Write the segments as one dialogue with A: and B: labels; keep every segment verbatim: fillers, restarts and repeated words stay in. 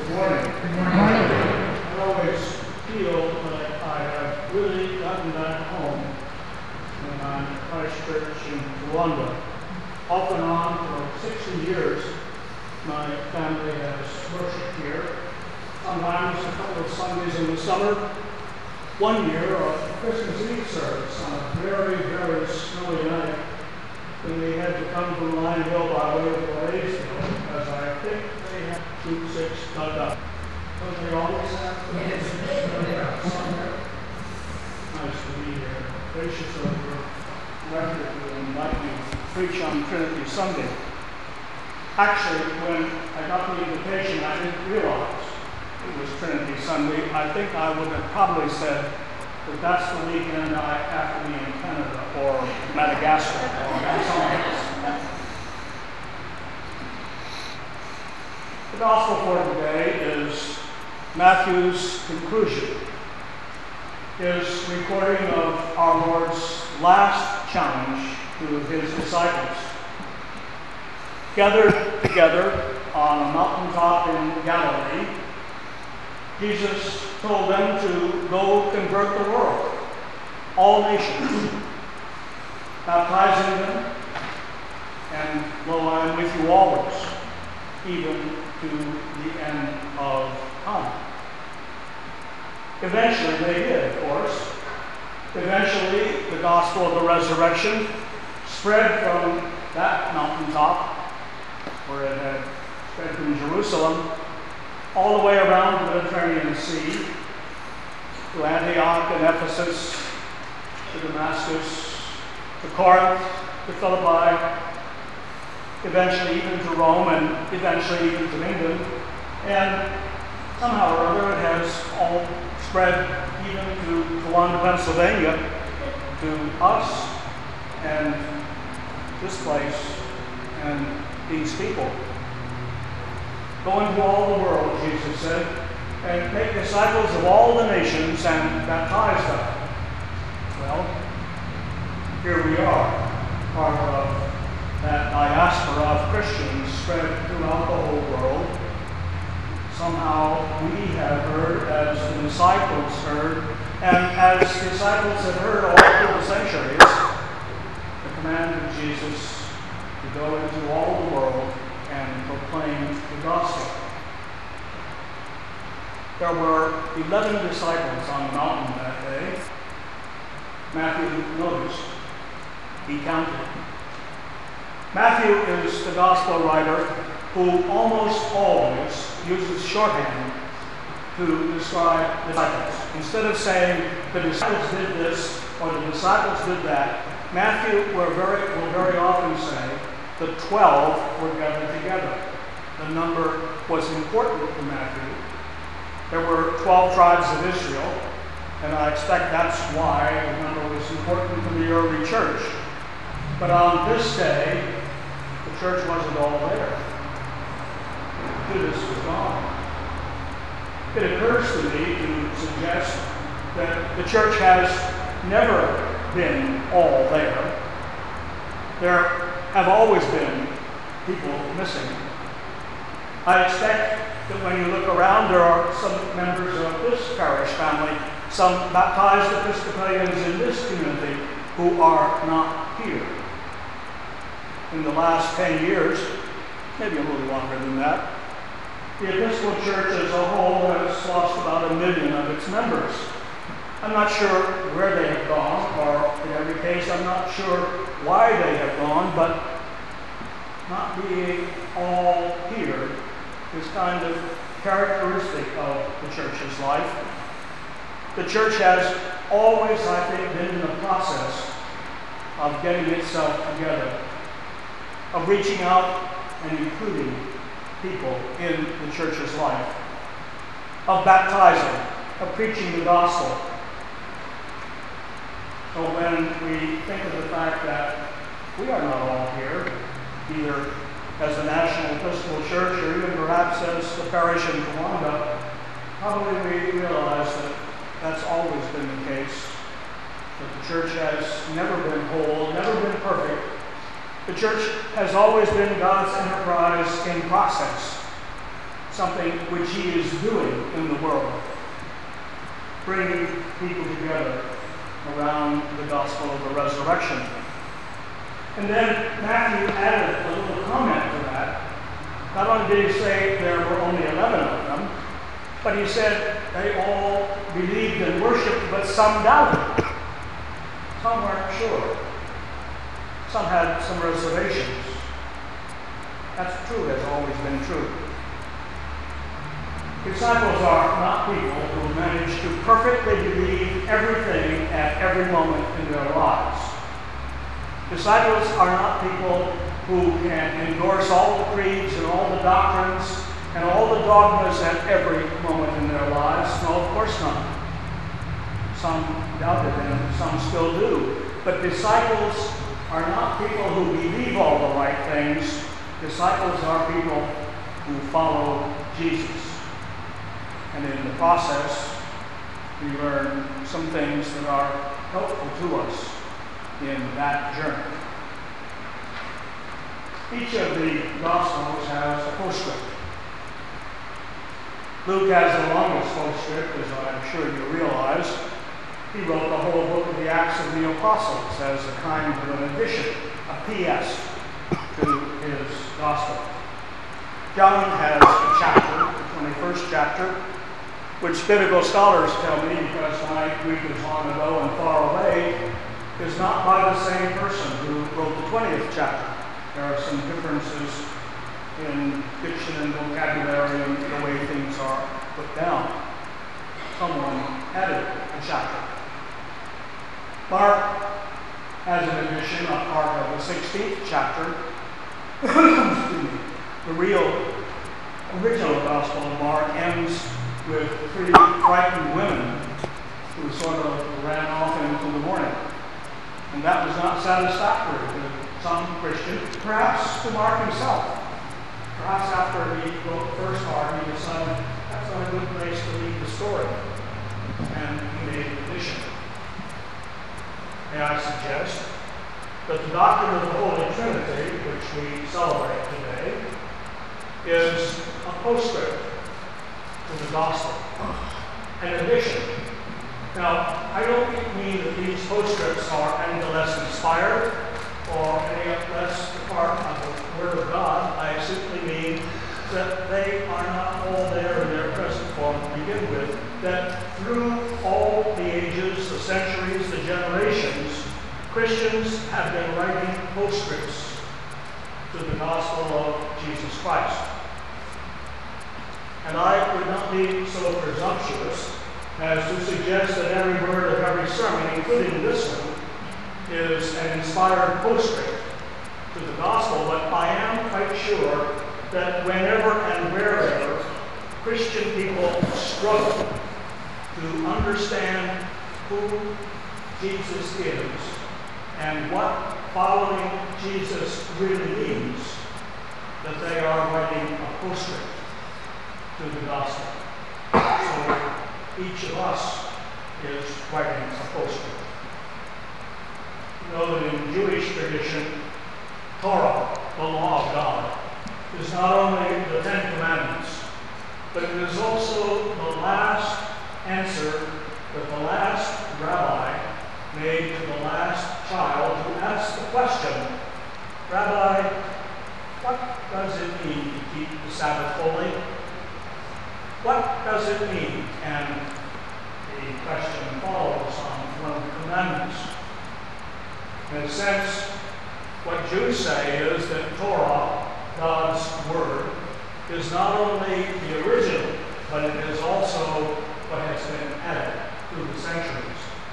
A: Good morning.
B: Good morning.
A: I always feel that I have really gotten back home when I'm at Christ Church in Rwanda. Off and on for sixty years, my family has worshiped here. Sometimes a couple of Sundays in the summer. One year, a Christmas Eve service on a very, very snowy night, when we had to come from Lion Hill by way of Blaisdell, because I think they had Route six dug up. Don't they always have?
B: Yes.
A: Nice to be here. Gracious of your record to invite me to preach on Trinity Sunday. Actually, when I got the invitation, I didn't realize it was Trinity Sunday. I think I would have probably said that that's the weekend I have to be in Canada or Madagascar or somewhere else. The gospel for today is Matthew's conclusion, his recording of our Lord's last challenge to his disciples. Gathered together on a mountaintop in Galilee, Jesus told them to go convert the world, all nations, baptizing them, and lo, I am with you always, even to the end of time. Eventually they did, of course. Eventually the gospel of the resurrection spread from that mountaintop, where it had spread from Jerusalem, all the way around the Mediterranean Sea, to Antioch and Ephesus, to Damascus, to Corinth, to Philippi, eventually even to Rome, and eventually even to England. And somehow or other it has all spread even to Towanda, Pennsylvania, to us, and this place, and these people. Go into all the world, Jesus said, and make disciples of all the nations and baptize them. Well, here we are, part of that diaspora of Christians spread throughout the whole world. Somehow we have heard, as the disciples heard, and as disciples have heard all through the centuries, the command of Jesus to go into all the world and proclaim the gospel. There were eleven disciples on the mountain that day. Matthew noticed. He counted. Matthew is the gospel writer who almost always uses shorthand to describe disciples. Instead of saying the disciples did this or the disciples did that, Matthew will very, will very often say the twelve were gathered together. The number was important to Matthew. There were twelve tribes of Israel, and I expect that's why the number was important to the early church. But on this day, the church wasn't all there. Judas was gone. It occurs to me to suggest that the church has never been all there. There have always been people missing. I expect that when you look around, there are some members of this parish family, some baptized Episcopalians in this community who are not here. In the last ten years, maybe a little longer than that, the Episcopal Church as a whole has lost about a million of its members. I'm not sure where they have gone, or in every case, I'm not sure why they have gone, but not being all here is kind of characteristic of the church's life. The church has always, I think, been in the process of getting itself together, of reaching out and including people in the church's life, of baptizing, of preaching the gospel. So when we think of the fact that we are not all here, either as the National Episcopal Church or even perhaps as the parish in Towanda, probably we realize that that's always been the case, that the church has never been whole, never been perfect. The church has always been God's enterprise in process. something which he is doing in the world, bringing people together around the gospel of the resurrection. And then Matthew added a little comment to that. Not only did he say there were only eleven of them, but he said they all believed and worshiped, but some doubted. Some weren't sure. Some had some reservations. That's true, has always been true. Disciples are not people who manage to perfectly believe everything at every moment in their lives. Disciples are not people who can endorse all the creeds and all the doctrines and all the dogmas at every moment in their lives. No, of course not. Some doubted and some still do. But disciples are not people who believe all the right things. Disciples are people who follow Jesus. And in the process, we learn some things that are helpful to us in that journey. Each of the Gospels has a postscript. Luke has the longest postscript, as I'm sure you realize. He wrote the whole book of the Acts of the Apostles as a kind of an addition, a P S to his Gospel. John has a chapter, the twenty-first chapter, which biblical scholars tell me, because my Greek is long ago and far away, is not by the same person who wrote the twentieth chapter. There are some differences in diction and vocabulary and the way things are put down. Someone added a chapter. Mark has an addition, a part of the sixteenth chapter. The real original Gospel of Mark ends with three frightened women who sort of ran off into the morning. And that was not satisfactory to some Christians, perhaps to Mark himself. Perhaps after he wrote the first part, he decided that's not a good place to leave the story. And he made an addition. May I suggest that the doctrine of the Holy Trinity, which we celebrate today, is a postscript to the Gospel, an addition. Now, I don't mean that these postscripts are any less inspired or any less part of the Word of God. I simply mean that they are not all there in their present form to begin with, that through all the ages, the centuries, the generations, Christians have been writing postscripts to the gospel of Jesus Christ. And I would not be so presumptuous as to suggest that every word of every sermon, including this one, is an inspired postscript to the gospel, but I am quite sure that whenever and wherever Christian people struggle to understand who Jesus is and what following Jesus really means, that they are writing a postscript to the gospel. So each of us is writing a postscript. You know that in Jewish tradition, Torah, the law of God, is not only the Ten Commandments, but it is also the last answer that the last rabbi made to the last child who asked the question, Rabbi, what does it mean to keep the Sabbath holy? What does it mean? And the question follows on one of the commandments. In a sense, what Jews say is that Torah, God's Word, is not only the original, but it is also what has been added through the centuries.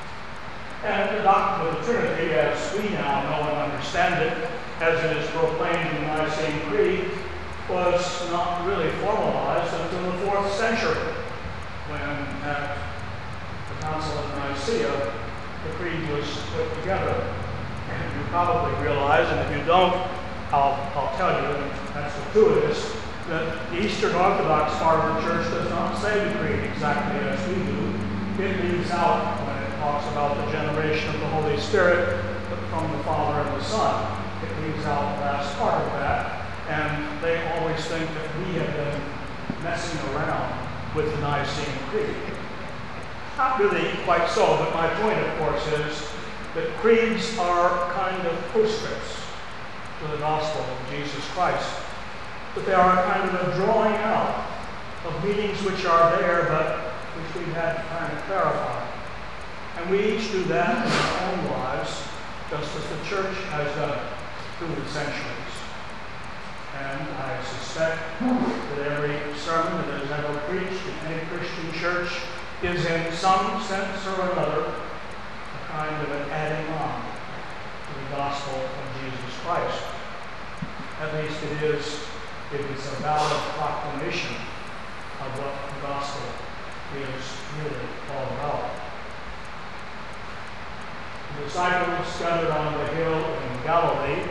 A: And the doctrine of the Trinity, as we now know and understand it, as it is proclaimed in the Nicene Creed, was not really formalized until the fourth century, when at the Council of Nicaea, the Creed was put together. And you probably realize, and if you don't, I'll, I'll tell you, and that's fortuitous, that the Eastern Orthodox part of the Church does not say the Creed exactly as we do. It leaves out, when it talks about the generation of the Holy Spirit from the Father and the Son, it leaves out the last part of that, and they always think that we have been messing around with the Nicene Creed. Not really quite so, but my point, of course, is that creeds are kind of postscripts to the gospel of Jesus Christ. But they are kind of a drawing out of meanings which are there, but which we had to kind of clarify. And we each do that in our own lives, just as the church has done it through the centuries. And I suspect that every sermon that is ever preached in any Christian church is in some sense or another a kind of an adding on to the gospel of Jesus Christ. At least it is, it is a valid proclamation of what the gospel is really all about. The disciples gathered on the hill in Galilee.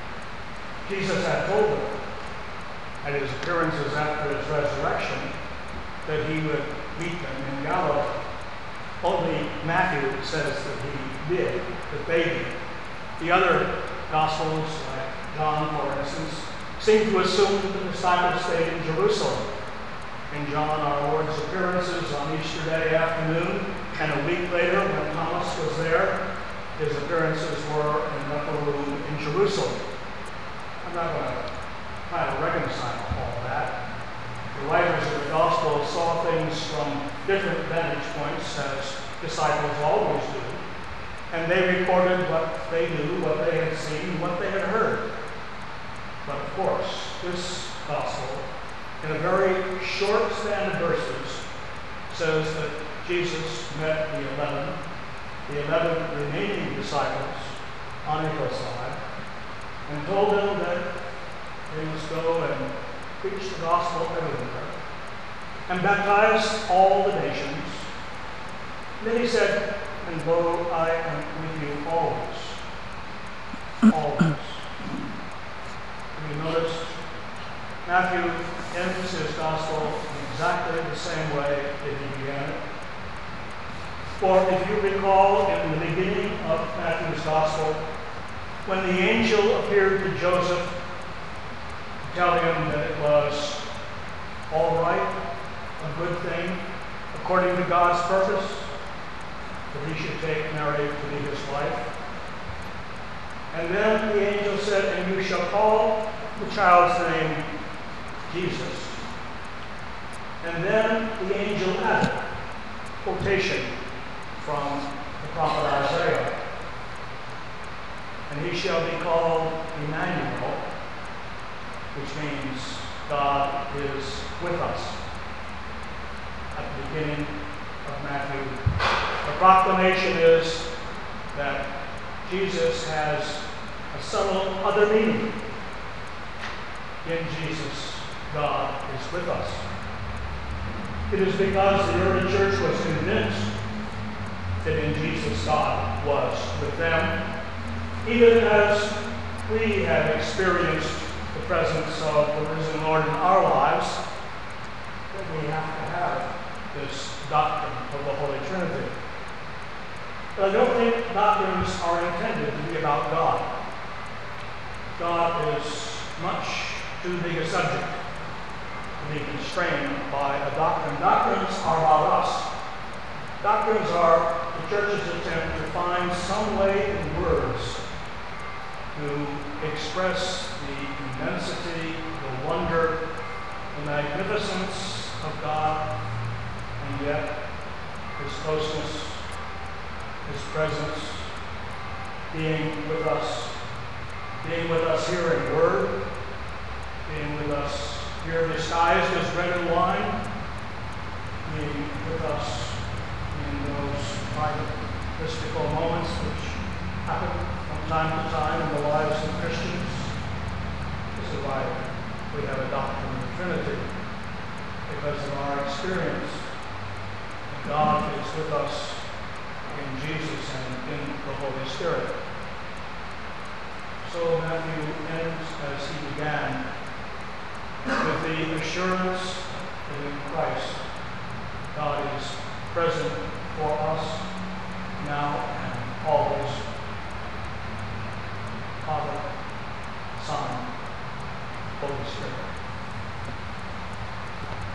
A: Jesus had told them at his appearances after his resurrection that he would meet them in Galilee. Only Matthew says that he did, that they did. The other Gospels, like John, for instance, seem to assume that the disciples stayed in Jerusalem. In John, our Lord's appearances on Easter Day afternoon, and a week later when Thomas was there, his appearances were in the upper room in Jerusalem. I'm not going to try to reconcile all that. The writers of the Gospel saw things from different vantage points, as disciples always do, and they recorded what they knew, what they had seen, what they had heard. But of course, this Gospel, in a very short span of verses, says that Jesus met the eleven, the eleven remaining disciples on a hillside, and told them that they must go and preach the gospel everywhere and baptize all the nations. And then he said, and lo, I am with you always. Always. Have you noticed? Matthew ends his gospel in exactly the same way that he began it. For if you recall, in the beginning of Matthew's gospel, when the angel appeared to Joseph, tell him that it was all right, a good thing, according to God's purpose, that he should take Mary to be his wife. And then the angel said, and you shall call the child's name Jesus. And then the angel added, quotation from the prophet Isaiah, and he shall be called Emmanuel, which means God is with us. At the beginning of Matthew, the proclamation is that Jesus has a subtle other meaning. In Jesus, God is with us. It is because the early church was convinced that in Jesus God was with them, even as we have experienced the presence of the risen Lord in our lives, that we have to have this doctrine of the Holy Trinity. But I don't think doctrines are intended to be about God. God is much too big a subject to be constrained by a doctrine. Doctrines are about us. Doctrines are the church's attempt to find some way in words to express the immensity, the wonder, the magnificence of God, and yet his closeness, his presence, being with us, being with us here in word, being with us here disguised as bread and wine, being with us in those private mystical moments which happen from time to time in the lives of Christians. This is why we have a doctrine of the Trinity, because of our experience that God is with us in Jesus and in the Holy Spirit. So Matthew ends as he began, with the assurance